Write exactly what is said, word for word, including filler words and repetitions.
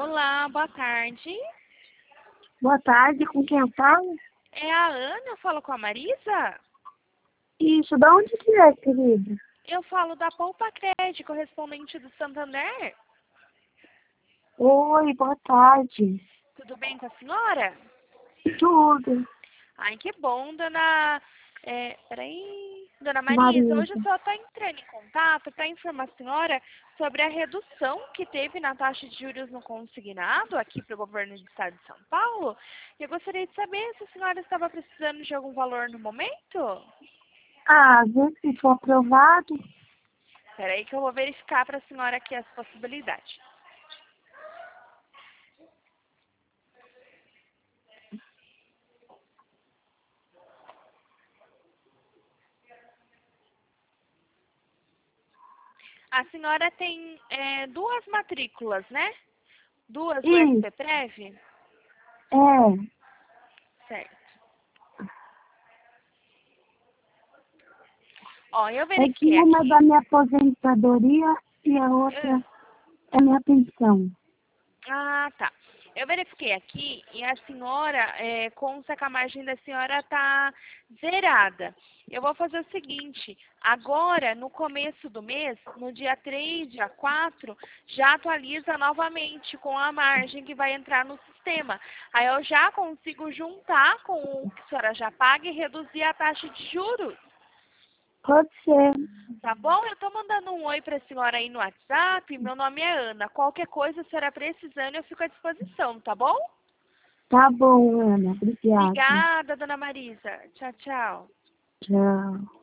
Olá, boa tarde. Boa tarde, com quem eu falo? É a Ana, eu falo com a Marisa? Isso, da onde que é, querida? Eu falo da Poupa Cred, correspondente do Santander. Oi, boa tarde. Tudo bem com a senhora? Tudo, Ai, que bom, dona... É, peraí... Dona Marisa, hoje eu Marisa. só estou entrando em contato para informar a senhora sobre a redução que teve na taxa de juros no consignado aqui para o governo do estado de São Paulo. E eu gostaria de saber se a senhora estava precisando de algum valor no momento. Ah, vê se for aprovado. Peraí que eu vou verificar para a senhora aqui as possibilidades. A senhora tem é, duas matrículas, né? Duas do Isso, SPPrev? é. Certo. Ó, eu É que verifiquei uma é aqui. da minha aposentadoria e a Ah, outra é minha pensão. ah, tá. Eu verifiquei aqui e a senhora, é, consta que a margem da senhora tá zerada. Eu vou fazer o seguinte, agora, no começo do mês, no dia três, dia quatro, já atualiza novamente com a margem que vai entrar no sistema. Aí eu já consigo juntar com o que a senhora já paga e reduzir a taxa de juros. Pode ser. Tá bom? Eu tô mandando um oi pra senhora aí no WhatsApp. Meu nome é Ana. Qualquer coisa, a senhora precisando, eu fico à disposição, tá bom? Tá bom, Ana. Obrigada. Obrigada, dona Marisa. Tchau, tchau. Tchau.